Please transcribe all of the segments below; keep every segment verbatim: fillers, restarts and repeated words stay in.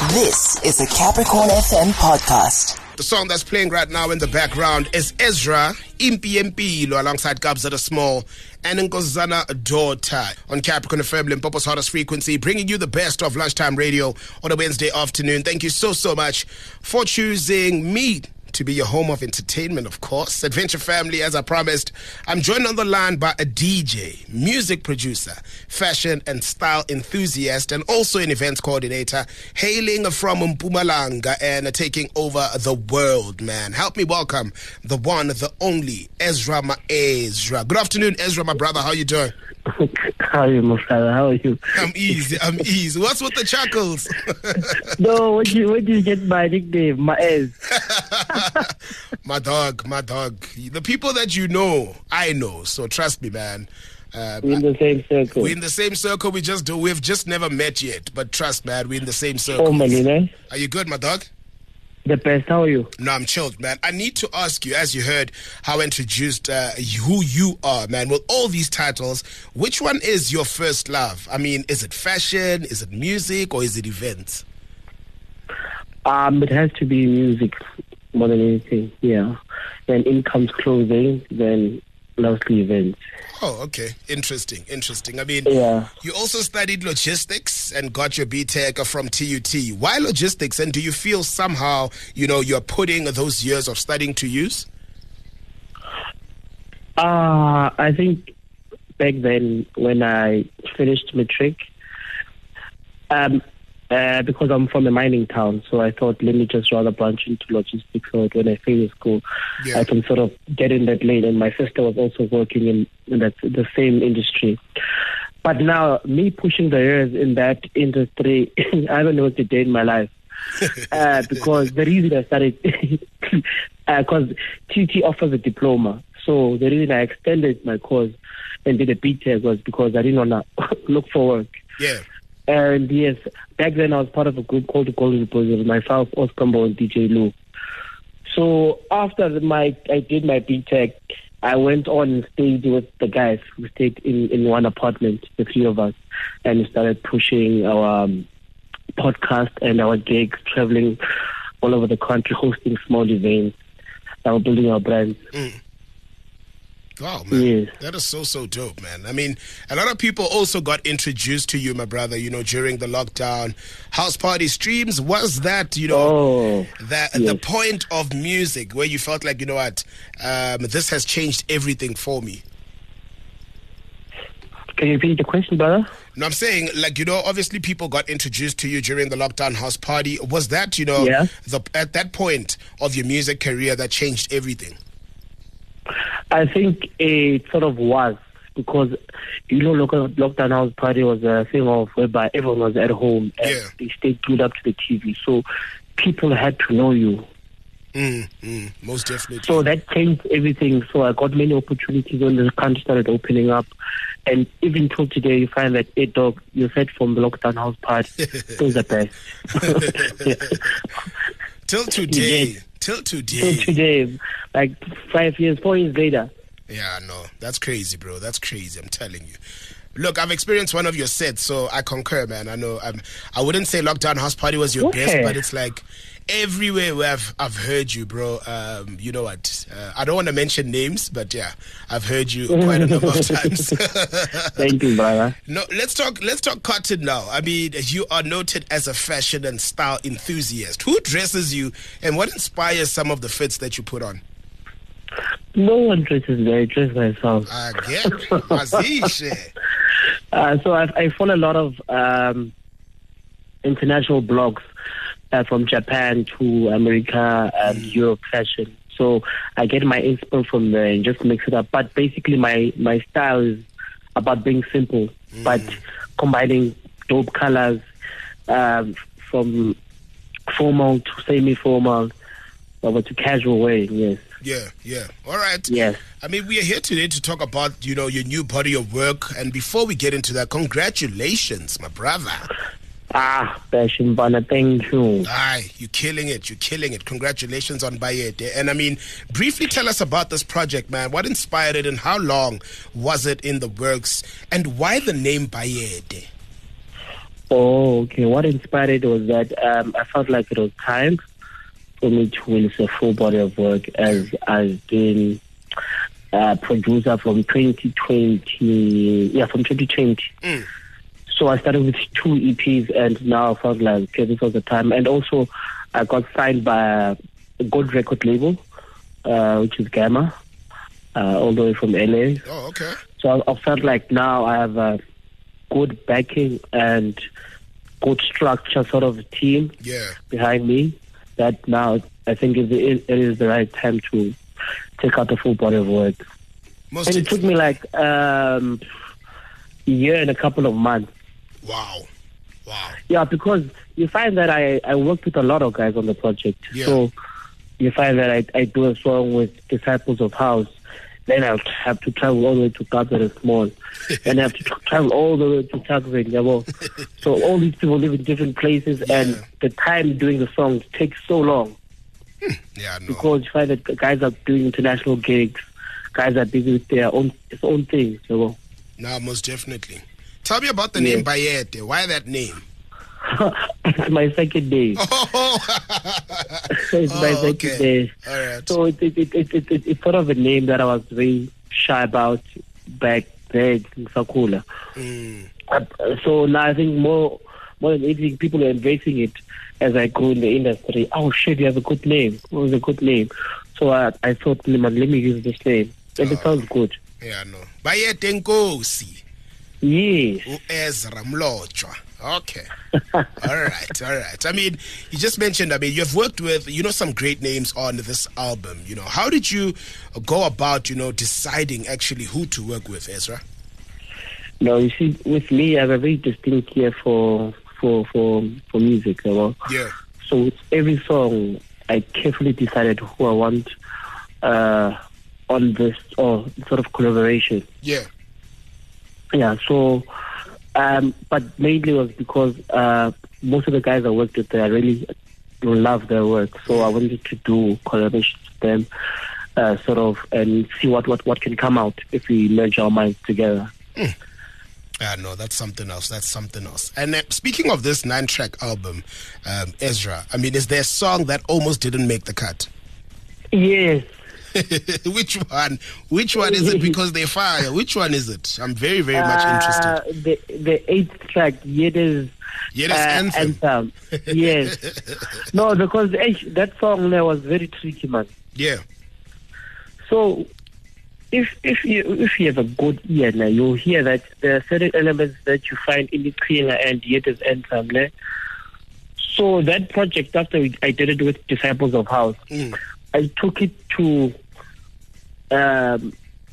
This is a Capricorn F M podcast. The song that's playing right now in the background is Ezra, Impi Empilo, alongside Kabza the Small and Nkosazana Daughter on Capricorn F M, Limpopo's hottest frequency, bringing you the best of lunchtime radio on a Wednesday afternoon. Thank you so, so much for choosing me to be your home of entertainment, of course. Adventure Family, as I promised, I'm joined on the line by a D J, music producer, fashion and style enthusiast, and also an events coordinator, hailing from Mpumalanga and taking over the world, man. Help me welcome the one, the only, Ezra Ma Ezra. Good afternoon, Ezra, my brother. How you doing? How are you, my father? How are you? I'm easy. I'm easy. What's with the chuckles? No, where did you, where did you get my nickname, my Ez? My dog, my dog. The people that you know, I know. So trust me, man. Uh, we're in the same circle. We're in the same circle. We just do. We've just never met yet. But trust, man, we're in the same circle. Oh, man, you know? Are you good, my dog? The best. How are you? No, I'm chilled, man. I need to ask you, as you heard how I introduced uh, who you are, man, with all these titles, which one is your first love? I mean, is it fashion? Is it music? Or is it events? Um, it has to be music more than anything, yeah. Then in comes clothing, then lastly events. Oh, okay. Interesting, interesting. I mean, yeah. You also studied logistics and got your B Tech from T U T. Why logistics? And do you feel somehow, you know, you're putting those years of studying to use? Uh, I think back then when I finished matric, um, Uh, because I'm from a mining town, so I thought, let me just rather branch into logistics so that when I finish school, yeah. I can sort of get in that lane. And my sister was also working in, in that, the same industry. But now, me pushing the years in that industry, I don't know what to do in my life. uh, because the reason I started, because uh, T U T offers a diploma. So the reason I extended my course and did a B Tech was because I didn't want to look for work. Yeah. And yes, back then I was part of a group called the Golden Reposers, myself, Oscar Mbo, and D J Lou. So after my I did my B Tech, I went on and stayed with the guys. We stayed in, in one apartment, the three of us, and we started pushing our um, podcast and our gigs, traveling all over the country, hosting small events, and building our brands. Mm. Wow, man. Yes. That is so, so dope, man. I mean, a lot of people also got introduced to you, my brother, you know, during the lockdown. House party streams, was that, you know, oh, that, yes. the point of music where you felt like, you know what, um, this has changed everything for me? Can you repeat the question, brother? No, I'm saying, like, you know, obviously people got introduced to you during the lockdown house party. Was that, you know, yeah. the at that point of your music career that changed everything? I think it sort of was, because, you know, local lockdown house party was a thing of whereby everyone was at home and yeah. they stayed glued up to the T V. So people had to know you. Mm, mm, most definitely. So that changed everything. So I got many opportunities when the country started opening up. And even till today, you find that, hey, dog, you said from the lockdown house party, it was the best. yeah. Till today. Yeah. Till today. Till today. Like five years, four years later. Yeah, I know. That's crazy, bro. That's crazy. I'm telling you. Look, I've experienced one of your sets, so I concur, man. I know. I'm, I wouldn't say Lockdown House Party was your okay. best, but it's like everywhere where I've, I've heard you, bro. Um, you know what? Uh, I don't want to mention names, but yeah, I've heard you quite a number of times. Thank you, brother. No, let's talk. Let's talk cotton now. I mean, you are noted as a fashion and style enthusiast. Who dresses you, and what inspires some of the fits that you put on? No one dresses me. I dress myself. I get it. uh, so I, I follow a lot of um, international blogs uh, from Japan to America and mm. Europe fashion. So I get my inspo from there and just mix it up. But basically, my, my style is about being simple, mm. but combining dope colors um, from formal to semi-formal, over to casual way. Yes. Yeah, yeah. All right. Yes. I mean, we are here today to talk about, you know, your new body of work. And before we get into that, congratulations, my brother. Ah, Bashimbana, thank you. Aye, you're killing it. You're killing it. Congratulations on Bayede. And I mean, briefly tell us about this project, man. What inspired it and how long was it in the works? And why the name Bayede? Oh, okay. What inspired it was that um, I felt like it was time for me to release a full body of work, as I've been a producer from twenty twenty. Yeah, from twenty twenty. Mm. So I started with two E Ps, and now I felt like, okay, this was the time. And also, I got signed by a good record label, uh, which is Gamma, uh, all the way from L A. Oh, okay. So I, I felt like now I have a good backing and good structure sort of team yeah. behind me, that now I think it, it is the right time to take out the full body of work. Most and it took me like um, a year and a couple of months. Wow. Wow. Yeah, because you find that I, I worked with a lot of guys on the project. Yeah. So you find that I, I do a song with Disciples of House. Then I have to travel all the way to Kapsat Small. And I have to travel all the way to Tuckville. Yeah, so all these people live in different places, yeah. and the time doing the songs takes so long. Hmm. Yeah, no. Because you find that guys are doing international gigs, guys are busy with their own its own things. So. No, most definitely. Tell me about the yeah. name Bayede. Why that name? It's my second day. Oh. It's oh, my second okay. day. All right. So it, it, it, it, it, it, it's sort of a name that I was very shy about back then in Sakula. Mm. Uh, so now I think more more than anything, people are embracing it as I go in the industry. Oh shit, you have a good name. Oh, it's a good name. So I, I thought, let me use this name. And oh. it sounds good. Yeah, no. Bayede Nkosi. Yes. U-Ezra Mlotshwa. Okay. all right, all right. I mean, you just mentioned, I mean, you've worked with, you know, some great names on this album. You know, how did you go about, you know, deciding actually who to work with, Ezra? No, you see, with me, I have a very distinct ear for for for for music. You know? Yeah. So with every song, I carefully decided who I want uh, on this or sort of collaboration. Yeah. Yeah. So. Um, but mainly was because uh, most of the guys I worked with, I really love their work. So I wanted to do collaborations with them, uh, sort of, and see what, what, what can come out if we merge our minds together. Mm. Yeah, no, that's something else. That's something else. And uh, speaking of this nine-track album, um, Ezra, I mean, is there a song that almost didn't make the cut? Yes. Which one? Which one is it? Because they fire. Which one is it? I'm very, very much interested. Uh, the the eighth track, Yede's Yede's uh, anthem. anthem. Yes. No, because eh, that song there was very tricky, man. Yeah. So, if if you if you have a good ear now, you'll hear that there are certain elements that you find in the Kriya and Yede's anthem. Ne? So that project, after we, I did it with Disciples of House. Mm. I took it to um,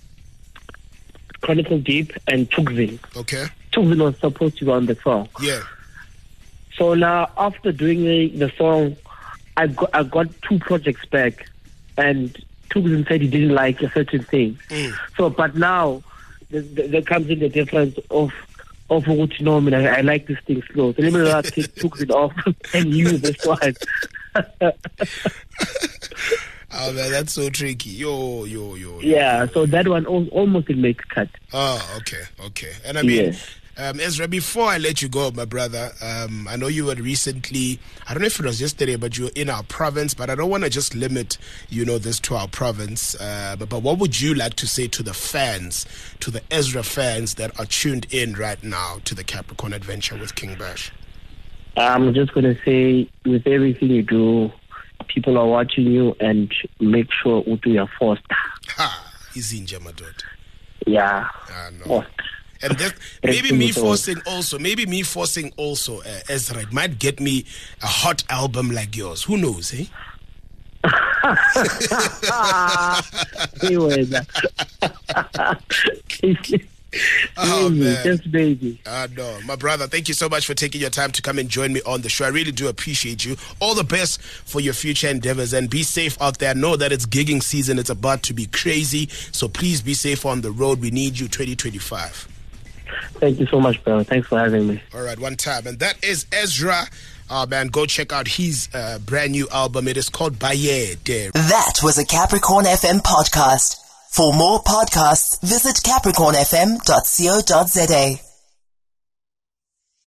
Chronicle Deep and Tuckville. Okay. Tuckville was supposed to be on the song. Yeah. So now, after doing the, the song, I got, I got two projects back, and Tuckville said he didn't like a certain thing. Mm. So, but now, there, there comes in the difference of of what you know, I mean, I, I like this thing slow. So let me not take Tuckville off and use this one. Oh man, that's so tricky. Yo, yo, yo. yo. Yeah, so that one al- almost didn't make cut. Oh, okay, okay. And I mean, yes. um, Ezra, before I let you go, my brother, um, I know you were recently, I don't know if it was yesterday, but you were in our province, but I don't want to just limit, you know, this to our province. Uh, but, but what would you like to say to the fans, to the Ezra fans that are tuned in right now to the Capricorn Adventure with King Bash? I'm just going to say, with everything you do, people are watching you, and make sure Utu you're forced. Ha! Izinja, my daughter. Yeah. Ah, no. Forced. And that, maybe me forcing also, maybe me forcing also, uh, Ezra, it might get me a hot album like yours. Who knows, eh? Anyway, Oh, baby, man. just baby. Uh, no, my brother, thank you so much for taking your time to come and join me on the show. I really do appreciate you. All the best for your future endeavors, and be safe out there. Know that it's gigging season. It's about to be crazy. So please be safe on the road. We need you twenty twenty-five. Thank you so much, bro. Thanks for having me. All right, one time. And that is Ezra. Uh, man, go check out his uh, brand new album. It is called Bayede. That was a Capricorn F M podcast. For more podcasts, visit capricorn f m dot co dot za.